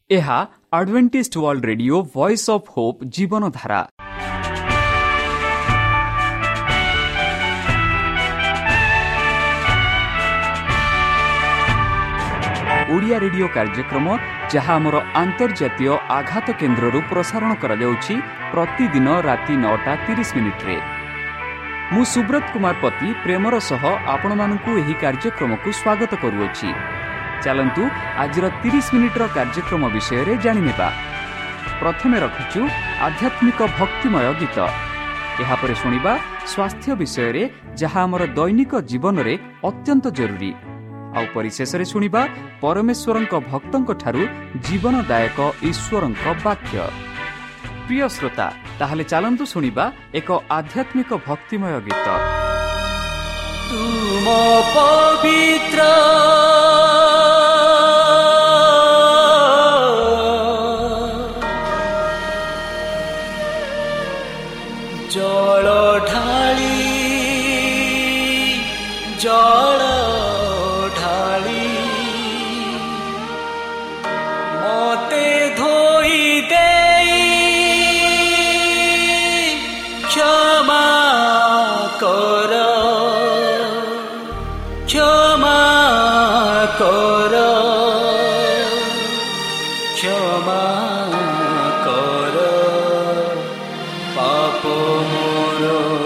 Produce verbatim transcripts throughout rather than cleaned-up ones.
ଏହା Adventist world radio voice of hope Jeevan Dhara. Odia radio କାର୍ଯ୍ୟକ୍ରମ ଯାହା ଆମର ଆନ୍ତର୍ଜାତୀୟ ଆଘାତ କେନ୍ଦ୍ରରୁ ପ୍ରସାରଣ କରାଯାଉଛି ପ୍ରତିଦିନ ରାତି ନଅଟା ତିରିଶ ମିନିଟ୍ରେ। ମୁଁ ସୁବ୍ରତ କୁମାର ପତି ପ୍ରେମର ସହ ଆପଣମାନଙ୍କୁ ଏହି କାର୍ଯ୍ୟକ୍ରମକୁ ସ୍ୱାଗତ କରୁଅଛି। ଚାଲନ୍ତୁ ଆଜିର ତିରିଶ ମିନିଟ୍ର କାର୍ଯ୍ୟକ୍ରମ ବିଷୟରେ ଜାଣିନେବା। ପ୍ରଥମେ ରଖିଛୁ ଆଧ୍ୟାତ୍ମିକ ଭକ୍ତିମୟ ଗୀତ। ଏହାପରେ ଶୁଣିବା ସ୍ୱାସ୍ଥ୍ୟ ବିଷୟରେ ଯାହା ଆମର ଦୈନିକ ଜୀବନରେ ଅତ୍ୟନ୍ତ ଜରୁରୀ। ଆଉ ପରିଶେଷରେ ଶୁଣିବା ପରମେଶ୍ୱରଙ୍କ ଭକ୍ତଙ୍କ ଠାରୁ ଜୀବନଦାୟକ ଈଶ୍ୱରଙ୍କ ବାକ୍ୟ। ପ୍ରିୟ ଶ୍ରୋତା, ତାହେଲେ ଚାଲନ୍ତୁ ଶୁଣିବା ଏକ ଆଧ୍ୟାତ୍ମିକ ଭକ୍ତିମୟ ଗୀତ। ତୁମ ପବିତ୍ର ଜଳ ଢାଳି ଜଳ ଢାଳି ମତେ ଧୋଇ ଦେଇ କ୍ଷମା କର କ୍ଷମା କର କ୍ଷମା କର ପାପ ମୋର।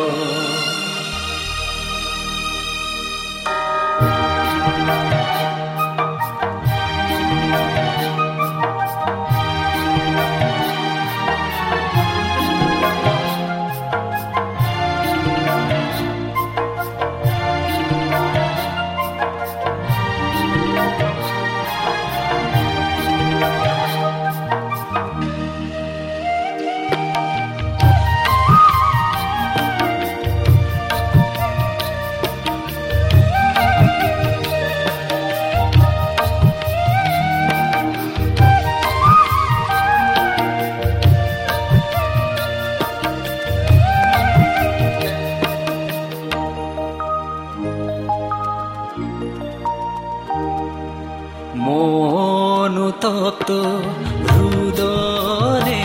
হৃদয়ে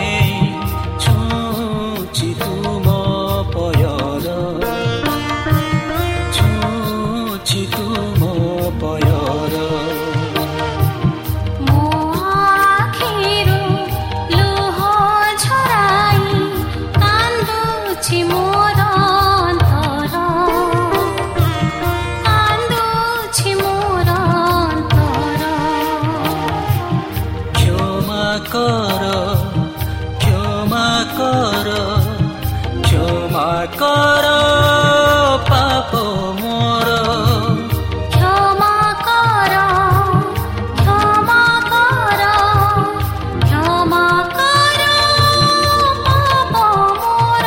ছুঁচি তুম পয়র ছুঁচি তুম পয়র কর ক্ষমা কর ক্ষমা কর পাপ মোর ক্ষমা কর ক্ষমা কর ক্ষমা কর পাপ মোর।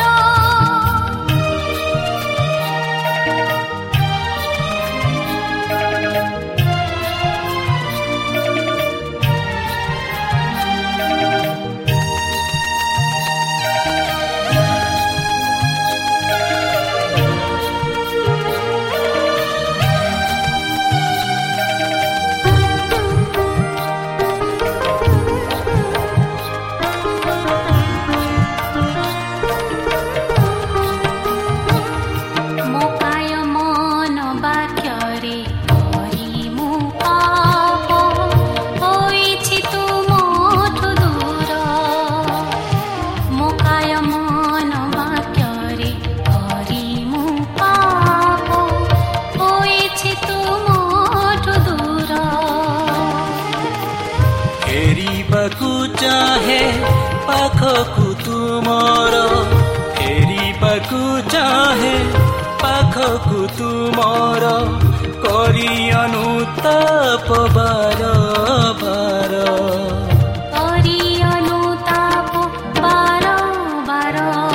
ଚାହେ ପାଖକୁ ତୁମର ଫେରିବାକୁ ଚାହେ ପାଖକୁ ତୁମର କରି ଅନୁତାପ ବାର ବାର କରି ଅନୁତାପ ବାର ବାର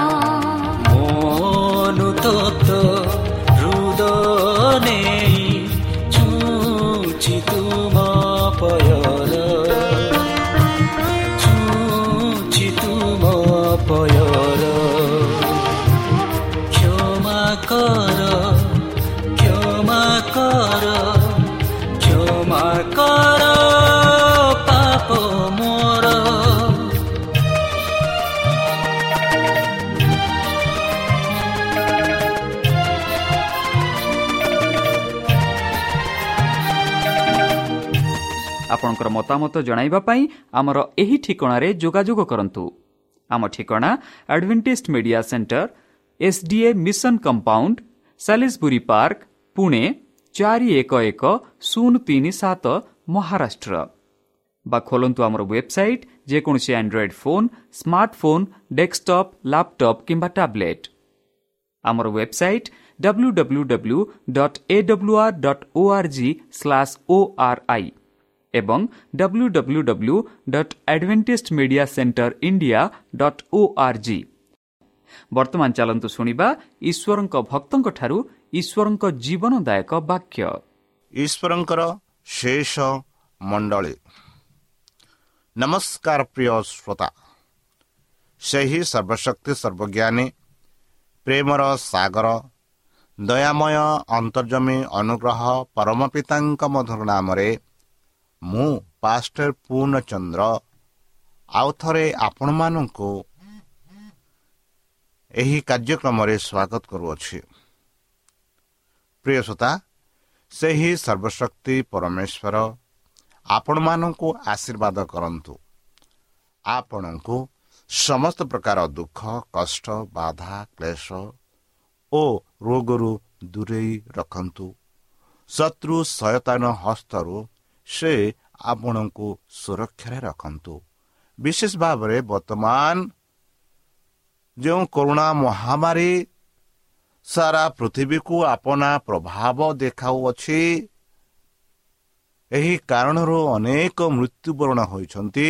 ମନୁ ତପ୍ତ ହୃଦୟ ନେଇ ଛୁଁଚି ତୁମ ପୟର পয়র ক্ষমা কর ক্ষমা কর ক্ষমা কর পাপ মোর। आपणकर मतामत जणाइबा पई आमर एही ठिकणारे जोगाजोग करंतु। आम ठिकणा Adventist media centre, SDA mission compound, Salisbury Park, Pune चारि एक एक शून्य तीन सात, महाराष्ट्र। बा खोलंतु आमर वेबसाइट जेकोसी Android phone, smartphone, desktop, laptop किंबा टैबलेट। आमर website W W W dot A W R dot O R G slash O R I एवं W W W dot Adventist media Centre India dot O R G. वर्तमान चलंतु सुनिबा ईश्वरंक भक्तंक ठारू ईश्वरंक जीवनदायक वाक्य। ईश्वरंकर शेष मंडली। नमस्कार प्रिय श्रोता, सही सर्वशक्ति सर्वज्ञानी प्रेमर सागर दयामय अंतर्जमी अनुग्रह परम पितांक मधुर नाम मु पास्टर पूर्णचंद्र आउ थरे आपण मानंको एही कार्यक्रम रे स्वागत करूअछि। प्रिय श्रोता, सही सर्वशक्ति परमेश्वर आपण मानंको आशीर्वाद करंतु, आपणंको समस्त प्रकार दुख कष्ट बाधा क्लेश ओ रोगरु दूरेई रखंतु। शत्रु शयतान हस्तरु से आपणंको सुरक्षा रखंतु। विशेष भाव में वर्तमान जो कोरोना महामारी सारा पृथ्वी को अपना प्रभाव देखाउअछि, एही कारणरू अनेक मृत्युवरण होइछन्ति।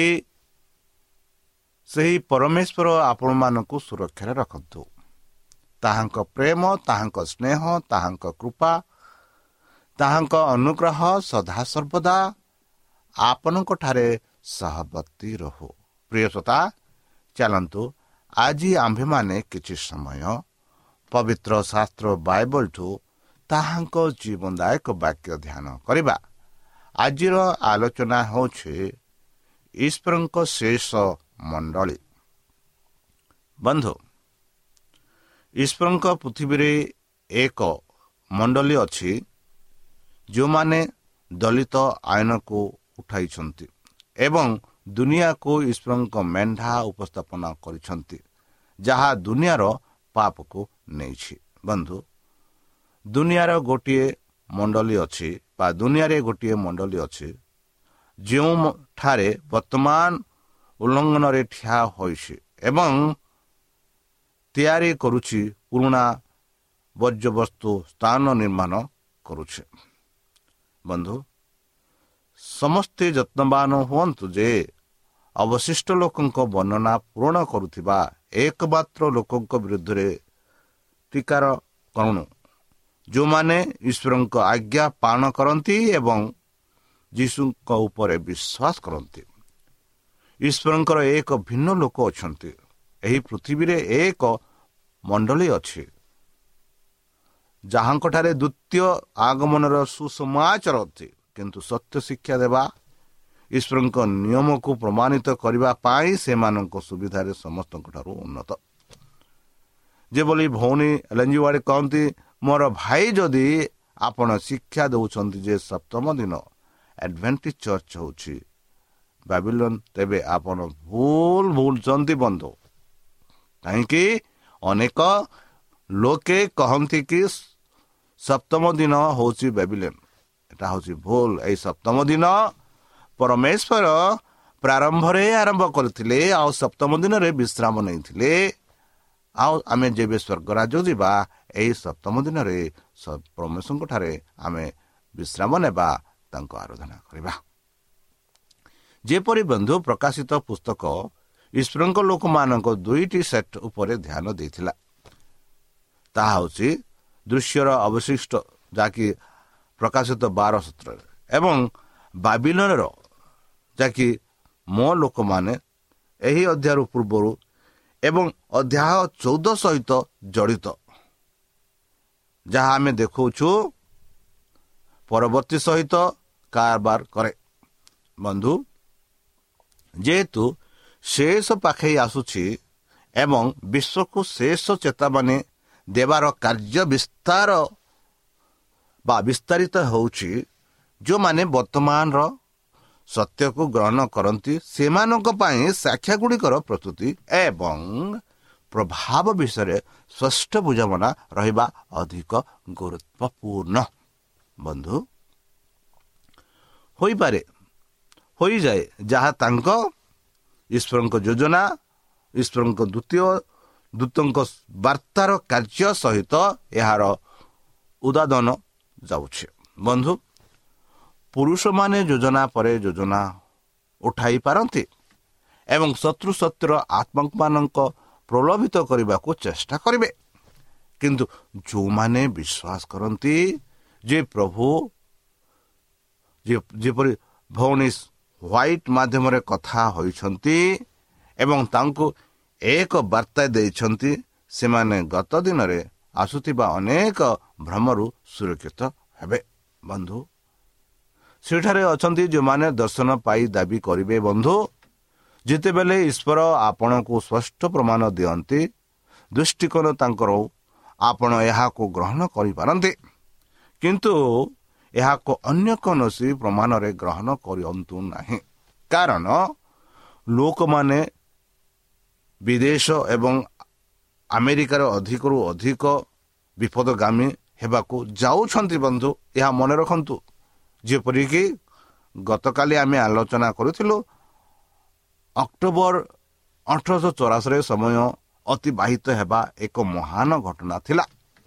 सही परमेश्वर आपण मानकु सुरक्षा रखंतु। ताहांक प्रेम, ताहांक स्नेह, ताहांक कृपा, ताहांक अनुग्रह सदा सर्वदा आपनक ठारे सहवर्ती रहो। प्रिय श्रोता, चलंतु आज आम्भे माने किछि समय पवित्र शास्त्र बाइबल ठू ताहांक जीवनदायक वाक्य ध्यान करिबा। आजिर आलोचना होछे ईश्वरंक शेष मंडली। बंधु, ईश्वरंक पृथ्वी रे एक मंडली अछि जो माने दलित आईन को उठाइछन्ति एवं दुनिया को ईश्वरंक मेंढा उपस्थापना करिछन्ति, जहा दुनियार पाप को नेछि। बंधु, दुनियार गोटिए मंडली अछि बा दुनिया रे गोटिए मंडली अछि जो ठारे वर्तमान उल्लंघन रे ठिया होइछि एवं तैयारी करुछि पुराना वर्ज्यवस्तु स्थान निर्माण करुछि। बंधु, समस्ते यत्नवान हुअन्तु जे अवशिष्ट लोकंक वर्णना पूर्ण करुथिबा एकमात्र लोकंक विरुद्ध रे टीकार करुणु, जो माने ईश्वरंक आज्ञा पालन करंती एवं यीशुंक ऊपर विश्वास करंती। ईश्वरंकर एक भिन्न लोक अछंती। एही पृथ्वी रे एक मंडली अछि जहांकठारे द्वितीय आगमनर सुसमाचार अछि, किंतु सत्य शिक्षा देवा ईश्वरंक नियम को प्रमाणित करबा पाई सेमानंक सुविधा रे समस्तंक ठारू उन्नत। जे बोली भौनी एलएनजीवाड़ी कहंती, मोर भाई जदि आपण शिक्षा दउछंती जे सप्तम दिन एडवेंटिस्ट चर्च होछि बाबिलोन, तेबे आपण भूल भूल चंती बंधु। काहेकि अनेक लोके कहंती कि सप्तम दिन होछि बाबिलोन, एटा होछि भूल। ए सप्तम दिन परमेश्वर प्रारंभ रे आरंभ करथिले आ सप्तम दिन रे विश्राम नैथिले। आउ आमे जेबे स्वर्गराज्य जीवा एही सप्तम दिन रे परमेश्वर ठारे आमे विश्राम नेबा, तांको आराधना करिबा। जेपरि बंधु प्रकाशित पुस्तक ईश्वरंक लोक मानक दुईटी सेट उपरे ध्यान देथिला। ताहा होछि दृश्यर अवशिष्ट जाकि प्रकाशित बारह सत्र एवं बाबिलोनर जाकि मो लोक माने एही अध्याय पूर्वरु एवं अध्याय चौदह सहित जड़ित, जहाँ आमे देखौछु परवर्ती सहित कारबार करे। बंधु, जेहेतु शेष पाखे आसुछि एवं विश्व को शेष चेतावनी देवार कार्य विस्तार बा विस्तारित होउछि, जो माने वर्तमान रो ସତ୍ୟକୁ ଗ୍ରହଣ କରନ୍ତି ସେମାନଙ୍କ ପାଇଁ ସାକ୍ଷ୍ୟ ଗୁଡ଼ିକର ପ୍ରସ୍ତୁତି ଏବଂ ପ୍ରଭାବ ବିଷୟରେ ସ୍ପଷ୍ଟ ବୁଝାମଣା ରହିବା ଅଧିକ ଗୁରୁତ୍ୱପୂର୍ଣ୍ଣ। ବନ୍ଧୁ, ହୋଇପାରେ ହୋଇଯାଏ ଯାହା ତାଙ୍କ ଈଶ୍ୱରଙ୍କ ଯୋଜନା, ଈଶ୍ୱରଙ୍କ ଦ୍ୱିତୀୟ ଦୂତଙ୍କ ବାର୍ତ୍ତାର କାର୍ଯ୍ୟ ସହିତ ଏହାର ଉଦାଦନ ଯାଉଛି। ବନ୍ଧୁ, ପୁରୁଷମାନେ ଯୋଜନା ପରେ ଯୋଜନା ଉଠାଇ ପାରନ୍ତି ଏବଂ ଶତ୍ରୁ ସତ୍ୟର ଆତ୍ମାମାନଙ୍କ ପ୍ରଲୋଭିତ କରିବାକୁ ଚେଷ୍ଟା କରିବେ, କିନ୍ତୁ ଯେଉଁମାନେ ବିଶ୍ୱାସ କରନ୍ତି ଯେ ପ୍ରଭୁ ଯେପରି ଭଉଣୀ ହ୍ୱାଇଟ୍ ମାଧ୍ୟମରେ କଥା ହୋଇଛନ୍ତି ଏବଂ ତାଙ୍କୁ ଏକ ବାର୍ତ୍ତା ଦେଇଛନ୍ତି, ସେମାନେ ଗତ ଦିନରେ ଆସୁଥିବା ଅନେକ ଭ୍ରମରୁ ସୁରକ୍ଷିତ ହେବେ। ବନ୍ଧୁ, ସେଠାରେ ଅଛନ୍ତି ଯେଉଁମାନେ ଦର୍ଶନ ପାଇ ଦାବି କରିବେ। ବନ୍ଧୁ, ଯେତେବେଳେ ଈଶ୍ୱର ଆପଣଙ୍କୁ ସ୍ପଷ୍ଟ ପ୍ରମାଣ ଦିଅନ୍ତି, ଦୃଷ୍ଟିକୋଣ ତାଙ୍କର ଆପଣ ଏହାକୁ ଗ୍ରହଣ କରିପାରନ୍ତି, କିନ୍ତୁ ଏହାକୁ ଅନ୍ୟ କୌଣସି ପ୍ରମାଣରେ ଗ୍ରହଣ କରନ୍ତୁ ନାହିଁ, କାରଣ ଲୋକମାନେ ବିଦେଶ ଏବଂ ଆମେରିକାର ଅଧିକରୁ ଅଧିକ ବିପଦଗାମୀ ହେବାକୁ ଯାଉଛନ୍ତି। ବନ୍ଧୁ, ଏହା ମନେ ରଖନ୍ତୁ, ଯେପରିକି ଗତକାଲି ଆମେ ଆଲୋଚନା କରୁଥିଲୁ, ଅକ୍ଟୋବର ଅଠରଶହ ଚଉରାଶୀରେ ସମୟ ଅତିବାହିତ ହେବା ଏକ ମହାନ ଘଟଣା ଥିଲା।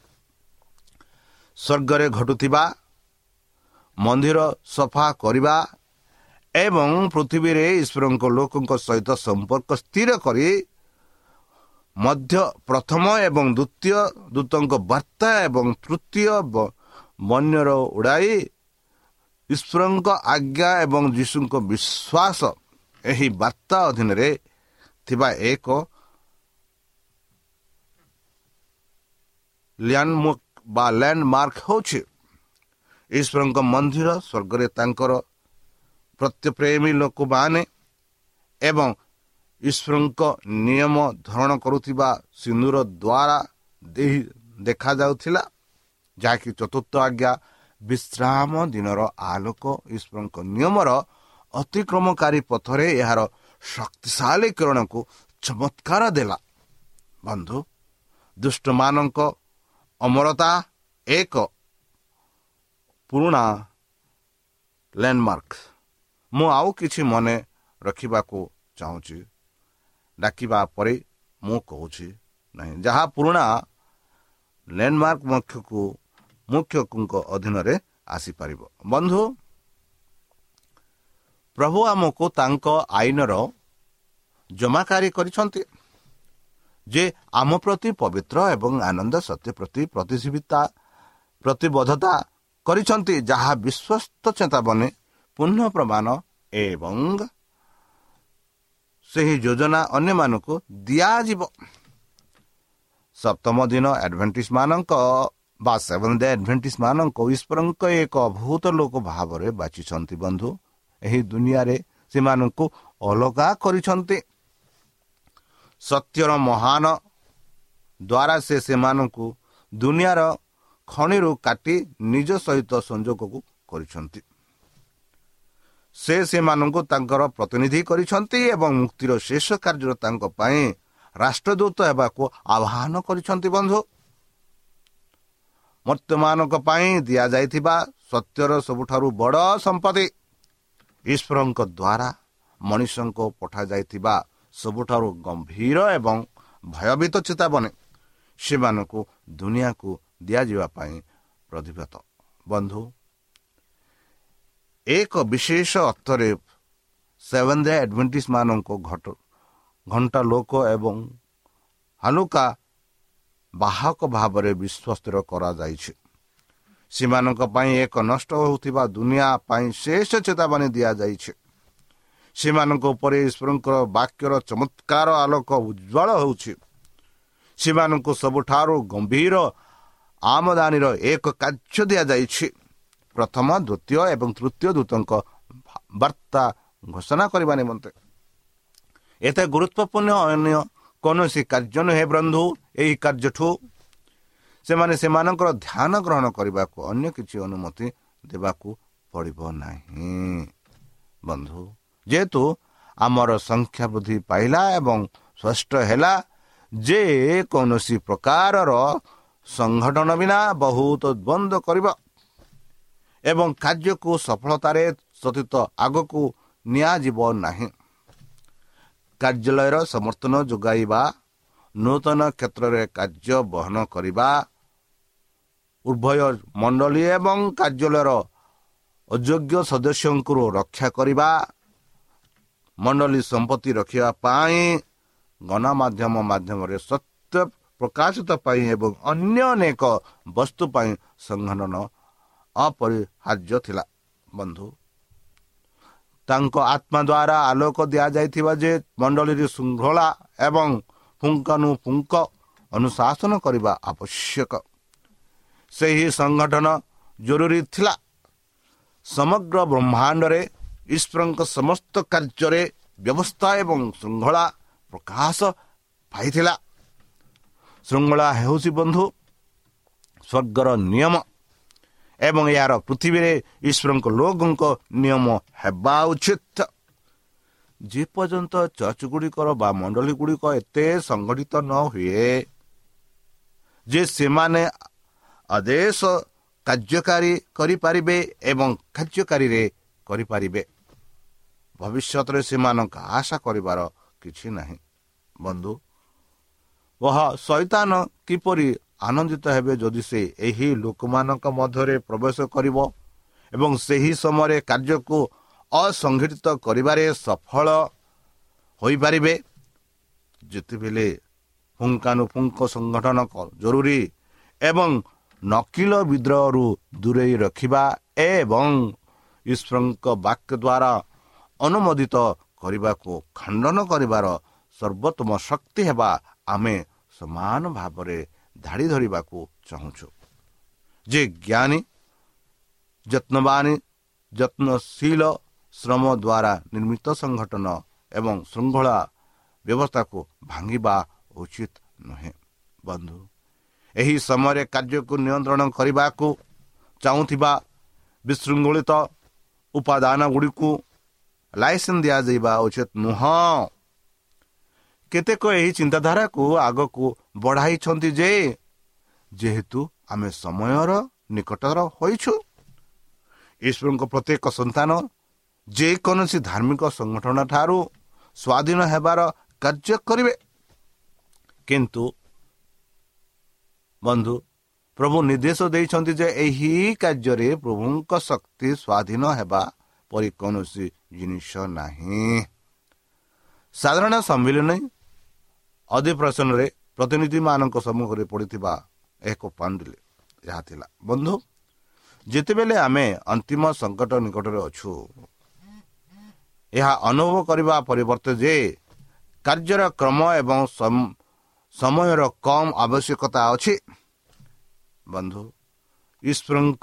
ସ୍ୱର୍ଗରେ ଘଟୁଥିବା ମନ୍ଦିର ସଫା କରିବା ଏବଂ ପୃଥିବୀରେ ଈଶ୍ୱରଙ୍କ ଲୋକଙ୍କ ସହିତ ସମ୍ପର୍କ ସ୍ଥିର କରି ମଧ୍ୟ ପ୍ରଥମ ଏବଂ ଦ୍ୱିତୀୟ ଦୂତଙ୍କ ବାର୍ତ୍ତା ଏବଂ ତୃତୀୟ ବନ୍ୟର ଉଡ଼ାଇ ଈଶ୍ୱରଙ୍କ ଆଜ୍ଞା ଏବଂ ଯୀଶୁଙ୍କ ବିଶ୍ୱାସ ଏହି ବାର୍ତ୍ତା ଅଧୀନରେ ଥିବା ଏକ ଲ୍ୟାଣ୍ଡମାର୍କ ବା ଲ୍ୟାଣ୍ଡମାର୍କ ହେଉଛି ଈଶ୍ୱରଙ୍କ ମନ୍ଦିର। ସ୍ୱର୍ଗରେ ତାଙ୍କର ପ୍ରତ୍ୟପ୍ରେମୀ ଲୋକମାନେ ଏବଂ ଈଶ୍ୱରଙ୍କ ନିୟମ ଧାରଣ କରୁଥିବା ସିନ୍ଦୁର ଦ୍ୱାରା ଦେଖାଯାଉଥିଲା, ଯାହାକି ଚତୁର୍ଥ ଆଜ୍ଞା ବିଶ୍ରାମ ଦିନର ଆଲୋକ ଈଶ୍ୱରଙ୍କ ନିୟମର ଅତିକ୍ରମକାରୀ ପଥରେ ଏହାର ଶକ୍ତିଶାଳୀ କିରଣକୁ ଚମତ୍କାର ଦେଲା। ବନ୍ଧୁ, ଦୁଷ୍ଟମାନଙ୍କ ଅମରତା ଏକ ପୁରୁଣା ଲ୍ୟାଣ୍ଡମାର୍କ। ମୁଁ ଆଉ କିଛି ମନେ ରଖିବାକୁ ଚାହୁଁଛି, ଡାକିବା ପରେ ମୁଁ କହୁଛି ନାହିଁ, ଯାହା ପୁରୁଣା ଲ୍ୟାଣ୍ଡମାର୍କ ମୁଖ୍ୟକୁ ମୁଖ୍ୟଙ୍କ ଅଧୀନରେ ଆସିପାରିବ। ବନ୍ଧୁ, ପ୍ରଭୁ ଆମକୁ ତାଙ୍କ ଆଇନର ଜମାକାରୀ କରିଛନ୍ତି, ଯେ ଆମ ପ୍ରତି ପବିତ୍ର ଏବଂ ଆନନ୍ଦ ସତ୍ୟ ପ୍ରତି ପ୍ରତିଯୋଗିତା ପ୍ରତିବଦ୍ଧତା କରିଛନ୍ତି, ଯାହା ବିଶ୍ୱସ୍ତ ଚେତାବନୀ ପୁନଃ ପ୍ରମାଣ ଏବଂ ସେହି ଯୋଜନା ଅନ୍ୟମାନଙ୍କୁ ଦିଆଯିବ। ସପ୍ତମ ଦିନ ଆଡଭେଣ୍ଟିଷ୍ଟ ମାନଙ୍କ ବା ସେଭେନ୍ଥ ଡେ ଆଡଭେଣ୍ଟିଷ୍ଟ ମାନଙ୍କ ଈଶ୍ୱରଙ୍କ ଏକ ଅଭୂତ ଲୋକ ଭାବରେ ବାଛିଛନ୍ତି। ବନ୍ଧୁ, ଏହି ଦୁନିଆରେ ସେମାନଙ୍କୁ ଅଲଗା କରିଛନ୍ତି। ସତ୍ୟର ମହାନ ଦ୍ୱାରା ସେ ସେମାନଙ୍କୁ ଦୁନିଆର ଖଣିରୁ କାଟି ନିଜ ସହିତ ସଂଯୋଗକୁ କରିଛନ୍ତି। ସେ ସେମାନଙ୍କୁ ତାଙ୍କର ପ୍ରତିନିଧି କରିଛନ୍ତି ଏବଂ ମୁକ୍ତିର ଶେଷ କାର୍ଯ୍ୟ ତାଙ୍କ ପାଇଁ ରାଷ୍ଟ୍ରଦୂତ ହେବାକୁ ଆହ୍ୱାନ କରିଛନ୍ତି। ବନ୍ଧୁ, ମର୍ତ୍ତ୍ୟମାନଙ୍କ ପାଇଁ ଦିଆଯାଇଥିବା ସତ୍ୟର ସବୁଠାରୁ ବଡ଼ ସମ୍ପତ୍ତି ଈଶ୍ୱରଙ୍କ ଦ୍ୱାରା ମଣିଷଙ୍କୁ ପଠାଯାଇଥିବା ସବୁଠାରୁ ଗମ୍ଭୀର ଏବଂ ଭୟଭୀତ ଚେତାବନୀ ସେମାନଙ୍କୁ ଦୁନିଆକୁ ଦିଆଯିବା ପାଇଁ ପ୍ରତିବଦ୍ଧ। ବନ୍ଧୁ, ଏକ ବିଶେଷ ଅର୍ଥରେ ସେଭେନ୍ଥ ଡେ ଆଡଭେଣ୍ଟିଷ୍ଟ ମାନଙ୍କ ଘଣ୍ଟା ଲୋକ ଏବଂ ହାଲୁକା ବାହକ ଭାବରେ ବିଶ୍ୱସ୍ତ କରାଯାଇଛି। ସେମାନଙ୍କ ପାଇଁ ଏକ ନଷ୍ଟ ହେଉଥିବା ଦୁନିଆ ପାଇଁ ଶେଷ ଚେତାବନୀ ଦିଆଯାଇଛି। ସେମାନଙ୍କ ଉପରେ ଈଶ୍ୱରଙ୍କର ବାକ୍ୟର ଚମତ୍କାର ଆଲୋକ ଉଜ୍ଜ୍ୱଳ ହେଉଛି। ସେମାନଙ୍କୁ ସବୁଠାରୁ ଗମ୍ଭୀର ଆମଦାନୀର ଏକ କାର୍ଯ୍ୟ ଦିଆଯାଇଛି। ପ୍ରଥମ, ଦ୍ୱିତୀୟ ଏବଂ ତୃତୀୟ ଦୂତଙ୍କ ବାର୍ତ୍ତା ଘୋଷଣା କରିବା ନିମନ୍ତେ। ଏତେ ଗୁରୁତ୍ୱପୂର୍ଣ୍ଣ ଅନ୍ୟ କୌଣସି କାର୍ଯ୍ୟ ନୁହେଁ। ବନ୍ଧୁ, ଏହି କାର୍ଯ୍ୟଠୁ ସେମାନେ ସେମାନଙ୍କର ଧ୍ୟାନ ଗ୍ରହଣ କରିବାକୁ ଅନ୍ୟ କିଛି ଅନୁମତି ଦେବାକୁ ପଡ଼ିବ ନାହିଁ। ବନ୍ଧୁ, ଯେହେତୁ ଆମର ସଂଖ୍ୟା ବୃଦ୍ଧି ପାଇଲା ଏବଂ ସ୍ପଷ୍ଟ ହେଲା ଯେ କୌଣସି ପ୍ରକାରର ସଂଗଠନ ବିନା ବହୁତ ବନ୍ଦ କରିବା ଏବଂ କାର୍ଯ୍ୟକୁ ସଫଳତାରେ ସହିତ ଆଗକୁ ନିଆଯିବ ନାହିଁ। କାର୍ଯ୍ୟାଳୟର ସମର୍ଥନ ଯୋଗାଇବା, ନୂତନ କ୍ଷେତ୍ରରେ କାର୍ଯ୍ୟ ବହନ କରିବା, ଉଭୟ ମଣ୍ଡଳୀ ଏବଂ କାର୍ଯ୍ୟାଳୟର ଅଯୋଗ୍ୟ ସଦସ୍ୟଙ୍କୁ ରକ୍ଷା କରିବା, ମଣ୍ଡଳୀ ସମ୍ପତ୍ତି ରଖିବା ପାଇଁ ଗଣମାଧ୍ୟମ ମାଧ୍ୟମରେ ସତ୍ୟ ପ୍ରକାଶିତ ପାଇଁ ଏବଂ ଅନ୍ୟ ଅନେକ ବସ୍ତୁ ପାଇଁ ସଂଗଠନ ଅପରିହାର୍ଯ୍ୟ ଥିଲା। ବନ୍ଧୁ, ତାଙ୍କ ଆତ୍ମା ଦ୍ୱାରା ଆଲୋକ ଦିଆଯାଇଥିବା ଯେ ମଣ୍ଡଳୀରେ ଶୃଙ୍ଖଳା ଏବଂ ପୁଙ୍ଖାନୁପୁଙ୍ଖ ଅନୁଶାସନ କରିବା ଆବଶ୍ୟକ, ସେହି ସଂଗଠନ ଜରୁରୀ ଥିଲା। ସମଗ୍ର ବ୍ରହ୍ମାଣ୍ଡରେ ଈଶ୍ୱରଙ୍କ ସମସ୍ତ କାର୍ଯ୍ୟରେ ବ୍ୟବସ୍ଥା ଏବଂ ଶୃଙ୍ଖଳା ପ୍ରକାଶ ପାଇଥିଲା। ଶୃଙ୍ଖଳା ହେଉଛି ବନ୍ଧୁ ସ୍ୱର୍ଗର ନିୟମ ଏବଂ ଏହାର ପୃଥିବୀରେ ଈଶ୍ୱରଙ୍କ ଲୋକଙ୍କ ନିୟମ ହେବା ଉଚିତ। ଯେପର୍ଯ୍ୟନ୍ତ ଚର୍ଚ୍ଚ ଗୁଡ଼ିକର ବା ମଣ୍ଡଳୀ ଗୁଡ଼ିକ ଏତେ ସଂଗଠିତ ନ ହୁଏ ଯେ ସେମାନେ ଆଦେଶ କାର୍ଯ୍ୟକାରୀ କରିପାରିବେ ଏବଂ କାର୍ଯ୍ୟକାରୀରେ କରିପାରିବେ, ଭବିଷ୍ୟତରେ ସେମାନଙ୍କ ଆଶା କରିବାର କିଛି ନାହିଁ। ବନ୍ଧୁ, ଓହ ଶୈତାନ କିପରି ଆନନ୍ଦିତ ହେବେ ଯଦି ସେ ଏହି ଲୋକମାନଙ୍କ ମଧ୍ୟରେ ପ୍ରବେଶ କରିବ ଏବଂ ସେହି ସମୟରେ କାର୍ଯ୍ୟକୁ ଅସଂଗଠିତ କରିବାରେ ସଫଳ ହୋଇପାରିବେ। ଯେତେବେଳେ ପୁଙ୍ଖାନୁପୁଙ୍ଖ ସଂଗଠନ ଜରୁରୀ ଏବଂ ନକିଲ ବିଦ୍ରୋହରୁ ଦୂରେଇ ରଖିବା ଏବଂ ଈଶ୍ୱରଙ୍କ ବାକ୍ୟ ଦ୍ୱାରା ଅନୁମୋଦିତ କରିବାକୁ ଖଣ୍ଡନ କରିବାର ସର୍ବୋତ୍ତମ ଶକ୍ତି ହେବା ଆମେ ସମାନ ଭାବରେ ଧାଡ଼ି ଧରିବାକୁ ଚାହୁଁଛୁ। ଯେ ଜ୍ଞାନୀ, ଯତ୍ନବାନ, ଯତ୍ନଶୀଳ ଶ୍ରମ ଦ୍ୱାରା ନିର୍ମିତ ସଂଗଠନ ଏବଂ ଶୃଙ୍ଖଳା ବ୍ୟବସ୍ଥାକୁ ଭାଙ୍ଗିବା ଉଚିତ ନୁହେଁ। ବନ୍ଧୁ, ଏହି ସମୟରେ କାର୍ଯ୍ୟକୁ ନିୟନ୍ତ୍ରଣ କରିବାକୁ ଚାହୁଁଥିବା ବିଶୃଙ୍ଖଳିତ ଉପାଦାନ ଗୁଡ଼ିକୁ ଲାଇସେନ୍ସ ଦିଆଯିବା ଉଚିତ ନୁହଁ। କେତେକ ଏହି ଚିନ୍ତାଧାରାକୁ ଆଗକୁ ବଢ଼ାଇଛନ୍ତି ଯେ ଯେହେତୁ ଆମେ ସମୟର ନିକଟର ହୋଇଛୁ, ଈଶ୍ୱରଙ୍କ ପ୍ରତ୍ୟେକ ସନ୍ତାନ ଯେକୌଣସି ଧାର୍ମିକ ସଂଗଠନ ଠାରୁ ସ୍ୱାଧୀନ ହେବାର କାର୍ଯ୍ୟ କରିବେ। କିନ୍ତୁ ବନ୍ଧୁ, ପ୍ରଭୁ ନିର୍ଦ୍ଦେଶ ଦେଇଛନ୍ତି ଯେ ଏହି କାର୍ଯ୍ୟରେ ପ୍ରଭୁଙ୍କ ଶକ୍ତି ସ୍ୱାଧୀନ ହେବା ପରି କୌଣସି ଜିନିଷ ନାହିଁ। ସାଧାରଣ ସମ୍ମିଳନୀ ଅଧିବେଶନରେ ପ୍ରତିନିଧିମାନଙ୍କ ସମ୍ମୁଖରେ ପଡ଼ିଥିବା ଏକ ପାଣ୍ଡୁଲି ଏହା ଥିଲା। ବନ୍ଧୁ, ଯେତେବେଳେ ଆମେ ଅନ୍ତିମ ସଂକଟ ନିକଟରେ ଅଛୁ, ଏହା ଅନୁଭବ କରିବା ପରିବର୍ତ୍ତେ ଯେ କାର୍ଯ୍ୟର କ୍ରମ ଏବଂ ସମୟର କମ୍ ଆବଶ୍ୟକତା ଅଛି। ବନ୍ଧୁ, ଈଶ୍ୱରଙ୍କ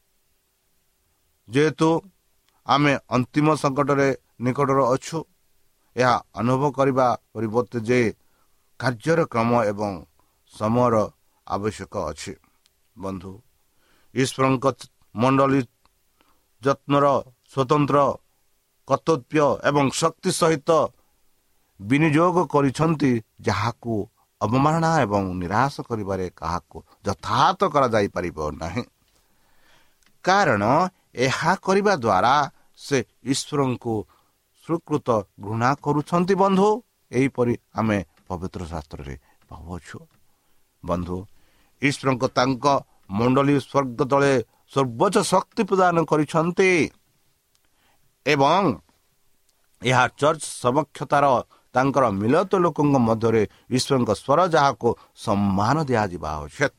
ଯେହେତୁ ଆମେ ଅନ୍ତିମ ସଂକଟରେ ନିକଟରେ ଅଛୁ, ଏହା ଅନୁଭବ କରିବା ପରିବର୍ତ୍ତେ ଯେ କାର୍ଯ୍ୟର କ୍ରମ ଏବଂ ସମୟର ଆବଶ୍ୟକ ଅଛି। ବନ୍ଧୁ, ଈଶ୍ୱରଙ୍କ ମଣ୍ଡଳୀ ଯତ୍ନର ସ୍ୱତନ୍ତ୍ର କର୍ତ୍ତବ୍ୟ ଏବଂ ଶକ୍ତି ସହିତ ବିନିଯୋଗ କରିଛନ୍ତି, ଯାହାକୁ ଅବମାନନା ଏବଂ ନିରାଶ କରିବାରେ କାହାକୁ ଯଥାର୍ଥ କରାଯାଇପାରିବ ନାହିଁ। କାରଣ ଏହା କରିବା ଦ୍ୱାରା ସେ ଈଶ୍ୱରଙ୍କୁ ସ୍ୱୀକୃତ ଘୃଣା କରୁଛନ୍ତି। ବନ୍ଧୁ, ଏହିପରି ଆମେ ପବିତ୍ର ଶାସ୍ତ୍ରରେ ପାଉଛୁ। ବନ୍ଧୁ, ଈଶ୍ୱରଙ୍କ ତାଙ୍କ ମଣ୍ଡଳୀ ସ୍ୱର୍ଗ ତଳେ ସର୍ବୋଚ୍ଚ ଶକ୍ତି ପ୍ରଦାନ କରିଛନ୍ତି ଏବଂ ଏହା ଚର୍ଚ୍ଚ ସମକ୍ଷତାର ତାଙ୍କର ମିଳିତ ଲୋକଙ୍କ ମଧ୍ୟରେ ଈଶ୍ୱରଙ୍କ ସ୍ୱର, ଯାହାକୁ ସମ୍ମାନ ଦିଆଯିବା ଉଚିତ।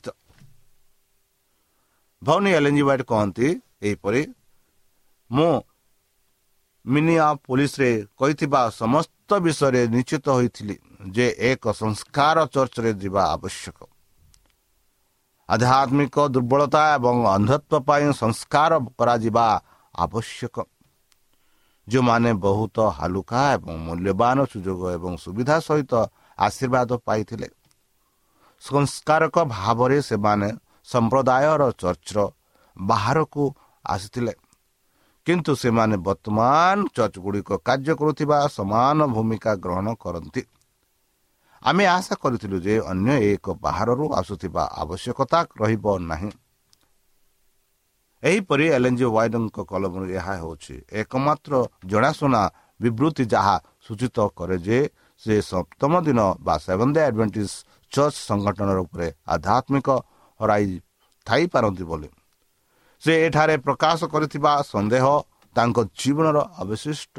ଭଉଣୀ ଏଲେନ୍ ଜି ହ୍ୱାଇଟ୍ କହନ୍ତି ଏହିପରି, ମୁଁ ମିନିଆପୋଲିସରେ କହିଥିବା ସମସ୍ତ ବିଷୟରେ ନିଶ୍ଚିତ ହୋଇଥିଲି ଯେ ଏକ ସଂସ୍କାର ଚର୍ଚ୍ଚରେ ଯିବା ଆବଶ୍ୟକ। ଆଧ୍ୟାତ୍ମିକ ଦୁର୍ବଳତା ଏବଂ ଅନ୍ଧତ୍ୱ ପାଇଁ ସଂସ୍କାର କରାଯିବା ଆବଶ୍ୟକ। ଯେଉଁମାନେ ବହୁତ ହାଲୁକା ଏବଂ ମୂଲ୍ୟବାନ ସୁଯୋଗ ଏବଂ ସୁବିଧା ସହିତ ଆଶୀର୍ବାଦ ପାଇଥିଲେ, ସଂସ୍କାରକ ଭାବରେ ସେମାନେ ସମ୍ପ୍ରଦାୟର ଚର୍ଚ୍ଚର ବାହାରକୁ ଆସିଥିଲେ। କିନ୍ତୁ ସେମାନେ ବର୍ତ୍ତମାନ ଚର୍ଚ୍ଚ ଗୁଡ଼ିକ କାର୍ଯ୍ୟ କରୁଥିବା ସମାନ ଭୂମିକା ଗ୍ରହଣ କରନ୍ତି। ଆମେ ଆଶା କରିଥିଲୁ ଯେ ଅନ୍ୟ ଏକ ବାହାରରୁ ଆସୁଥିବା ଆବଶ୍ୟକତା ରହିବ ନାହିଁ। ଏହିପରି ଏଲେନ୍ ଜି ହ୍ୱାଇଟଙ୍କ କଲମରୁ ଏହା ହେଉଛି ଏକମାତ୍ର ଜଣାଶୁଣା ବିବୃତ୍ତି ଯାହା ସୂଚିତ କରେ ଯେ ସେ ସପ୍ତମ ଦିନ ବା ସେଭେନ୍ଥ ଡେ ଆଡଭେଣ୍ଟିଷ୍ଟ ଚର୍ଚ୍ଚ ସଂଗଠନର ଉପରେ ଆଧ୍ୟାତ୍ମିକ ହରାଇ ଥାଇପାରନ୍ତି ବୋଲି। ସେ ଏଠାରେ ପ୍ରକାଶ କରିଥିବା ସନ୍ଦେହ ତାଙ୍କ ଜୀବନର ଅବଶିଷ୍ଟ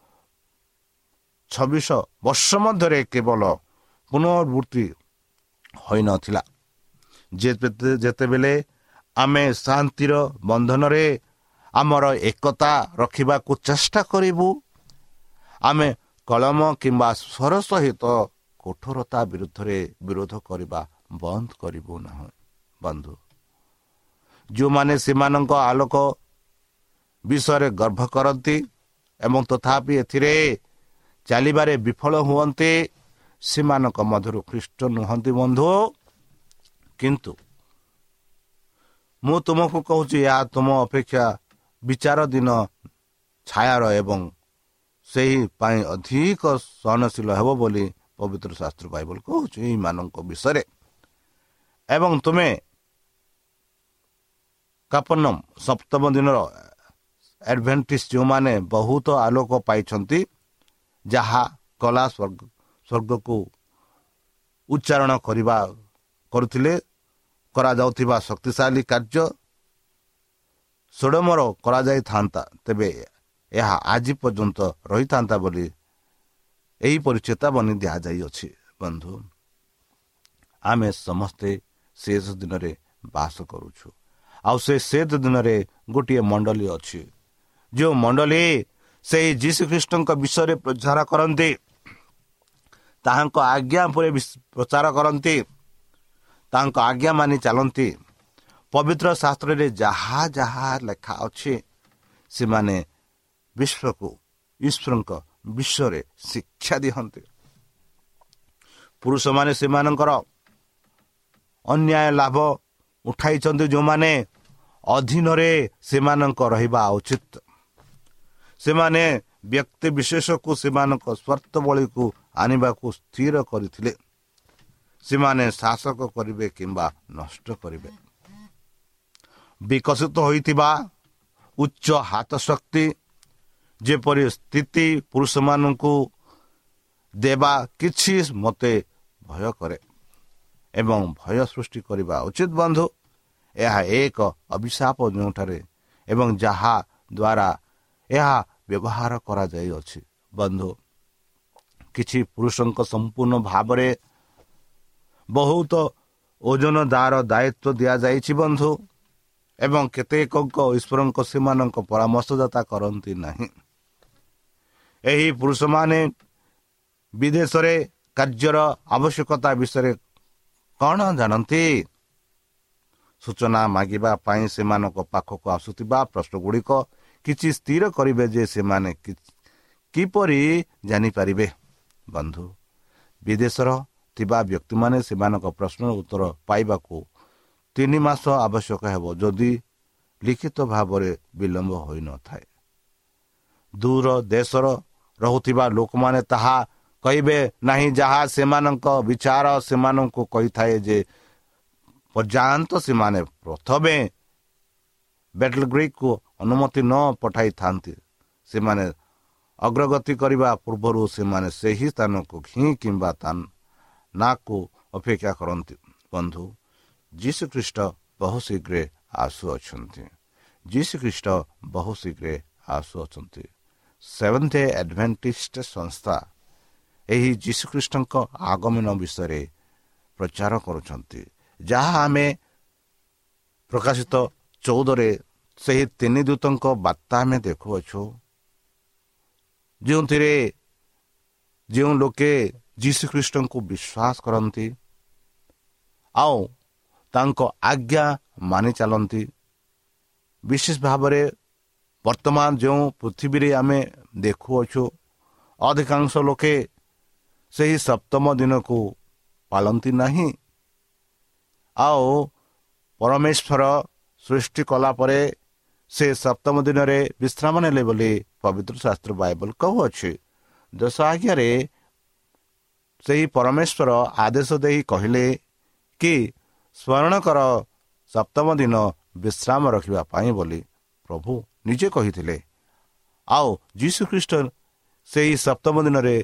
ଛବିଶ ବର୍ଷ ମଧ୍ୟରେ କେବଳ ପୁନରାବୃତ୍ତି ହୋଇନଥିଲା। ଯେତେବେଳେ ଆମେ ଶାନ୍ତିର ବନ୍ଧନରେ ଆମର ଏକତା ରଖିବାକୁ ଚେଷ୍ଟା କରିବୁ, ଆମେ କଲମ କିମ୍ବା ସ୍ୱର ସହିତ କଠୋରତା ବିରୁଦ୍ଧରେ ବିରୋଧ କରିବା ବନ୍ଦ କରିବୁ ନାହିଁ। ବନ୍ଧୁ, ଯେଉଁମାନେ ସେମାନଙ୍କ ଆଲୋକ ବିଷୟରେ ଗର୍ବ କରନ୍ତି ଏବଂ ତଥାପି ଏଥିରେ ଚାଲିବାରେ ବିଫଳ ହୁଅନ୍ତି, ସେମାନଙ୍କ ମଧ୍ୟରୁ ଖ୍ରୀଷ୍ଟ ନୁହନ୍ତି। ବନ୍ଧୁ, କିନ୍ତୁ ମୁଁ ତୁମକୁ କହୁଛି, ଏହା ତୁମ ଅପେକ୍ଷା ବିଚାର ଦିନ ଛାୟାର ଏବଂ ସେହି ପାଇଁ ଅଧିକ ସହନଶୀଳ ହେବ ବୋଲି ପବିତ୍ର ଶାସ୍ତ୍ର ବାଇବଲ କହୁଛି ଏଇମାନଙ୍କ ବିଷୟରେ। ଏବଂ ତୁମେ କାପର୍ଣ୍ଣାମ ସପ୍ତମ ଦିନର ଆଡଭେଣ୍ଟିଷ୍ଟ ଯେଉଁମାନେ ବହୁତ ଆଲୋକ ପାଇଛନ୍ତି, ଯାହା କଲା ସ୍ୱର୍ଗ ସ୍ୱର୍ଗକୁ ଉଚ୍ଚାରଣ କରିବା କରୁଥିଲେ କରାଯାଉଥିବା ଶକ୍ତିଶାଳୀ କାର୍ଯ୍ୟ ସୋଡୋମର କରାଯାଇଥାନ୍ତା, ତେବେ ଏହା ଆଜି ପର୍ଯ୍ୟନ୍ତ ରହିଥାନ୍ତା ବୋଲି ଏହିପରି ଚେତାବନୀ ଦିଆଯାଇଅଛି। ବନ୍ଧୁ, ଆମେ ସମସ୍ତେ ଶେଷ ଦିନରେ ବାସ କରୁଛୁ, ଆଉ ସେ ଶେଷ ଦିନରେ ଗୋଟିଏ ମଣ୍ଡଳୀ ଅଛି, ଯେଉଁ ମଣ୍ଡଳୀ ସେହି ଯୀଶୁଖ୍ରୀଷ୍ଟଙ୍କ ବିଷୟରେ ପ୍ରଚାର କରନ୍ତି, ତାହାଙ୍କ ଆଜ୍ଞା ଉପରେ ପ୍ରଚାର କରନ୍ତି, ତାଙ୍କ ଆଜ୍ଞା ମାନି ଚାଲନ୍ତି। ପବିତ୍ର ଶାସ୍ତ୍ରରେ ଯାହା ଯାହା ଲେଖା ଅଛି, ସେମାନେ ବିଶ୍ୱକୁ ଈଶ୍ୱରଙ୍କ ବିଷୟରେ ଶିକ୍ଷା ଦିଅନ୍ତି। ପୁରୁଷମାନେ ସେମାନଙ୍କର ଅନ୍ୟାୟ ଲାଭ ଉଠାଇଛନ୍ତି, ଯେଉଁମାନେ ଅଧୀନରେ ସେମାନଙ୍କ ରହିବା ଉଚିତ। ସେମାନେ ବ୍ୟକ୍ତି ବିଶେଷକୁ ସେମାନଙ୍କ ସ୍ୱାର୍ଥବଳୀକୁ ଆଣିବାକୁ ସ୍ଥିର କରିଥିଲେ। ସେମାନେ ଶାସକ କରିବେ କିମ୍ବା ନଷ୍ଟ କରିବେ। ବିକଶିତ ହୋଇଥିବା ଉଚ୍ଚ ହାତ ଶକ୍ତି ଯେପରି ସ୍ଥିତି ପୁରୁଷମାନଙ୍କୁ ଦେବା କିଛି ମୋତେ ଭୟ କରେ ଏବଂ ଭୟ ସୃଷ୍ଟି କରିବା ଉଚିତ। ବନ୍ଧୁ, ଏହା ଏକ ଅଭିଶାପ ଯେଉଁଠାରେ ଏବଂ ଯାହା ଦ୍ୱାରା ଏହା ବ୍ୟବହାର କରାଯାଇଅଛି। ବନ୍ଧୁ, କିଛି ପୁରୁଷଙ୍କ ସମ୍ପୂର୍ଣ୍ଣ ଭାବରେ ବହୁତ ଓଜନଦାର ଦାୟିତ୍ୱ ଦିଆଯାଇଛି। ବନ୍ଧୁ, ଏବଂ କେତେକଙ୍କ ଈଶ୍ୱରଙ୍କ ସେମାନଙ୍କ ପରାମର୍ଶଦାତା କରନ୍ତି ନାହିଁ। ଏହି ପୁରୁଷମାନେ ବିଦେଶରେ କାର୍ଯ୍ୟର ଆବଶ୍ୟକତା ବିଷୟରେ କ'ଣ ଜାଣନ୍ତି? ସୂଚନା ମାଗିବା ପାଇଁ ସେମାନଙ୍କ ପାଖକୁ ଆସୁଥିବା ପ୍ରଶ୍ନଗୁଡ଼ିକ କିଛି ସ୍ଥିର କରିବେ ଯେ ସେମାନେ କିପରି ଜାଣିପାରିବେ। ବନ୍ଧୁ, ବିଦେଶର ଥିବା ବ୍ୟକ୍ତିମାନେ ସେମାନଙ୍କ ପ୍ରଶ୍ନର ଉତ୍ତର ପାଇବାକୁ ତିନି ମାସ ଆବଶ୍ୟକ ହେବ ଯଦି ଲିଖିତ ଭାବରେ ବିଳମ୍ବ ହୋଇନଥାଏ। ଦୂର ଦେଶର ରହୁଥିବା ଲୋକମାନେ ତାହା କହିବେ ନାହିଁ, ଯାହା ସେମାନଙ୍କ ବିଚାର ସେମାନଙ୍କୁ କହିଥାଏ ଯେ ପର୍ଯ୍ୟନ୍ତ ସେମାନେ ପ୍ରଥମେ ବେଟଲଗ୍ରୀକୁ ଅନୁମତି ନ ପଠାଇଥାନ୍ତି। ସେମାନେ ଅଗ୍ରଗତି କରିବା ପୂର୍ବରୁ ସେମାନେ ସେହି ସ୍ଥାନକୁ ହିଁ କିମ୍ବା ତା ନାକୁ ଅପେକ୍ଷା କରନ୍ତି। ବନ୍ଧୁ, ଯୀଶୁଖ୍ରୀଷ୍ଟ ବହୁ ଶୀଘ୍ର ଆସୁଅଛନ୍ତି। ଯୀଶୁଖ୍ରୀଷ୍ଟ ବହୁ ଶୀଘ୍ର ଆସୁଅଛନ୍ତି। ସେଭେନ୍ଥ ଡେ ଆଡଭେଣ୍ଟିଷ୍ଟ ସଂସ୍ଥା ଏହି ଯୀଶୁଖ୍ରୀଷ୍ଟଙ୍କ ଆଗମନ ବିଷୟରେ ପ୍ରଚାର କରୁଛନ୍ତି, ଯାହା ଆମେ ପ୍ରକାଶିତ ଚଉଦରେ ସେହି ତିନି ଦୂତଙ୍କ ବାର୍ତ୍ତା ଆମେ ଦେଖୁଅଛୁ, ଯେଉଁଥିରେ ଯେଉଁ ଲୋକେ ଯୀଶୁଖ୍ରୀଷ୍ଟଙ୍କୁ ବିଶ୍ୱାସ କରନ୍ତି ଆଉ ତାଙ୍କ ଆଜ୍ଞା ମାନି ଚାଲନ୍ତି। ବିଶେଷ ଭାବରେ ବର୍ତ୍ତମାନ ଯେଉଁ ପୃଥିବୀରେ ଆମେ ଦେଖୁଅଛୁ, ଅଧିକାଂଶ ଲୋକେ ସେହି ସପ୍ତମ ଦିନକୁ ପାଳନ୍ତି ନାହିଁ। ଆଉ ପରମେଶ୍ୱର ସୃଷ୍ଟି କଲା ପରେ ସେ ସପ୍ତମ ଦିନରେ ବିଶ୍ରାମ ନେଲେ ବୋଲି ପବିତ୍ର ଶାସ୍ତ୍ର ବାଇବଲ କହୁଅଛି। ଦଶ ଆଜ୍ଞାରେ ସେହି ପରମେଶ୍ୱର ଆଦେଶ ଦେଇ କହିଲେ କି ସ୍ମରଣ କର ସପ୍ତମ ଦିନ ବିଶ୍ରାମ ରଖିବା ପାଇଁ ବୋଲି ପ୍ରଭୁ ନିଜେ କହିଥିଲେ। ଆଉ ଯୀଶୁଖ୍ରୀଷ୍ଟ ସେହି ସପ୍ତମ ଦିନରେ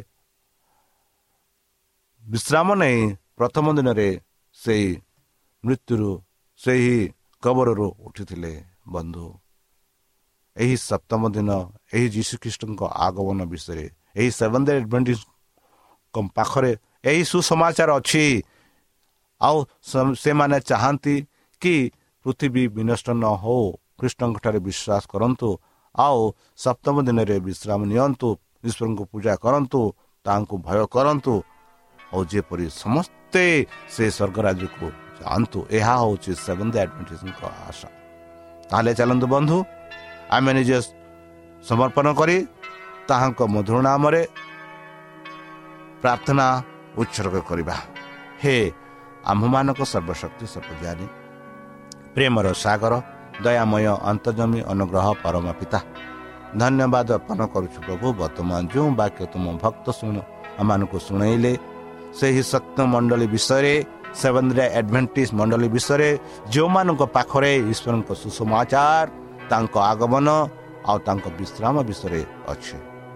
ବିଶ୍ରାମ ନେଇ ପ୍ରଥମ ଦିନରେ ସେହି ମୃତ୍ୟୁରୁ ସେହି କବରରୁ ଉଠିଥିଲେ। ବନ୍ଧୁ, ଏହି ସପ୍ତମ ଦିନ ଏହି ଯୀଶୁଖ୍ରୀଷ୍ଟଙ୍କ ଆଗମନ ବିଷୟରେ ଏହି ସେଭେନ୍ଥ ଡେ ଆଡଭେଣ୍ଟିଷ୍ଟଙ୍କ ପାଖରେ ଏହି ସୁସମାଚାର ଅଛି। ଆଉ ସେମାନେ ଚାହାନ୍ତି କି ପୃଥିବୀ ବିନଷ୍ଟ ନ ହଉ, ଖ୍ରୀଷ୍ଟଙ୍କଠାରେ ବିଶ୍ୱାସ କରନ୍ତୁ, ଆଉ ସପ୍ତମ ଦିନରେ ବିଶ୍ରାମ ନିଅନ୍ତୁ, ଈଶ୍ୱରଙ୍କୁ ପୂଜା କରନ୍ତୁ, ତାଙ୍କୁ ଭୟ କରନ୍ତୁ, ଆଉ ଯେପରି ସମସ୍ତେ ସେ ସ୍ୱର୍ଗରାଜ୍ୟକୁ ଯାଆନ୍ତୁ। ଏହା ହେଉଛି ସେଭେନ୍ଥ ଡେ ଆଡଭେଣ୍ଟିଷ୍ଟଙ୍କ ଆଶା। ତାହେଲେ ଚାଲନ୍ତୁ ବନ୍ଧୁ, ଆମେ ନିଜେ ସମର୍ପଣ କରି ତାହାଙ୍କ ମଧୁର ନାମରେ ପ୍ରାର୍ଥନା ଉତ୍ସର୍ଗ କରିବା। ହେ ଆମ୍ଭମାନଙ୍କ ସର୍ବଶକ୍ତି ସର୍ବଜ୍ଞାନୀ ପ୍ରେମର ସାଗର, ଦୟାମୟ ଅନ୍ତର୍ଜମୀ ଅନୁଗ୍ରହ ପରମ ପିତା, ଧନ୍ୟବାଦ ଅର୍ପଣ କରୁଛୁ ପ୍ରଭୁ। ବର୍ତ୍ତମାନ ଯେଉଁ ବାକ୍ୟ ତୁମ ଭକ୍ତ ଶୁଣ ଆମମାନଙ୍କୁ ଶୁଣେଇଲେ, ସେହି ସତ୍ୟ ମଣ୍ଡଳୀ ବିଷୟରେ, ସେଭେନ୍ଥ ଡେ ଆଡଭେଣ୍ଟିଷ୍ଟ ମଣ୍ଡଳୀ ବିଷୟରେ, ଯେଉଁମାନଙ୍କ ପାଖରେ ଈଶ୍ୱରଙ୍କ ସୁସମାଚାର, ତାଙ୍କ ଆଗମନ ଆଉ ତାଙ୍କ ବିଶ୍ରାମ ବିଷୟରେ ଅଛି,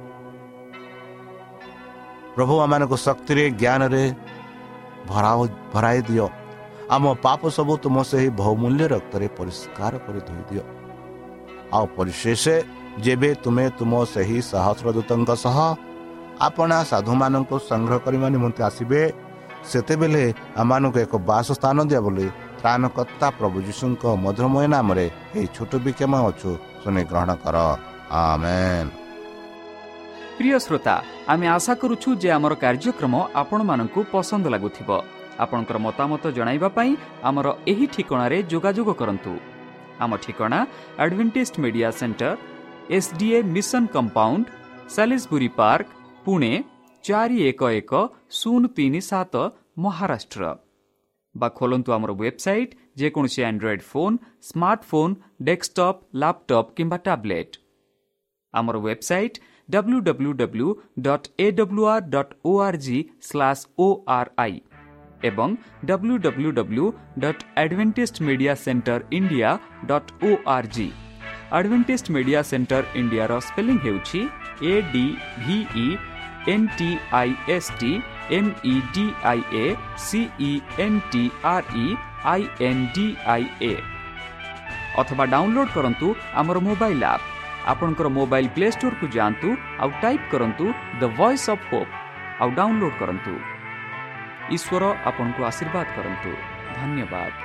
ପ୍ରଭୁ ଆମମାନଙ୍କୁ ଶକ୍ତିରେ ଜ୍ଞାନରେ ଭରାଇ ଦିଅ। ଆମ ପାପ ସବୁ ତୁମ ସେହି ବହୁମୂଲ୍ୟ ରକ୍ତରେ ପରିଷ୍କାର କରି ଧୋଇଦିଅ। ଆଉ ପରିଶେଷ ଯେବେ ତୁମେ ତୁମ ସେହି ସହସ୍ର ଦୂତଙ୍କ ସହ ଆପଣା ସାଧୁମାନଙ୍କୁ ସଂଗ୍ରହ କରିବା ନିମନ୍ତେ ଆସିବେ, ସେତେବେଳେ ଆମମାନଙ୍କୁ ଏକ ବାସସ୍ଥାନ ଦିଅ ବୋଲି ତ୍ରାଣକର୍ତ୍ତା ପ୍ରଭୁ ଯୀଶୁଙ୍କ ମଧୁରମୟ ନାମରେ ଏହି ଛୋଟ ବିକ୍ଷମ ଅଛୁ ଶୁଣି ଗ୍ରହଣ କର। ଆମେନ୍। প্রিয় শ্রোতা, আমি আশা করুছু যে আমার কার্যক্রম আপনার পসন্দ লাগুথিব। আপনার মতামত জনাইবা পাই আমার এই ঠিকଣାরে যোগাযোগ করন্তু। আম ঠিকଣା Adventist Media Centre, SDA mission compound, Salisbury Park, Pune চারি এক এক শূন্য তিন সাত, মহারাষ্ট্র। বা খোলন্তু আমার ওয়েবসাইট, যেকোনসি Android phone, smartphone, desktop, laptop কিংবা ট্যাবলেট। আমার website W W W dot A W R dot O R G slash O R I এবং W W W dot Adventist Media Centre India dot O R G. Adventist Media Centre ইন্ডিয়ার spelling ହେଉଛି A D V E N T I S T M E D I A C E N T R E I N D I A. ଅଥବା download କରନ୍ତୁ ଆମର mobile app. ଆପଣଙ୍କର mobile play ଷ୍ଟୋରକୁ ଯାଆନ୍ତୁ ଆଉ type କରନ୍ତୁ the voice of hope ଆଉ download କରନ୍ତୁ। ଈଶ୍ୱର ଆପଣଙ୍କୁ ଆଶୀର୍ବାଦ କରନ୍ତୁ। ଧନ୍ୟବାଦ।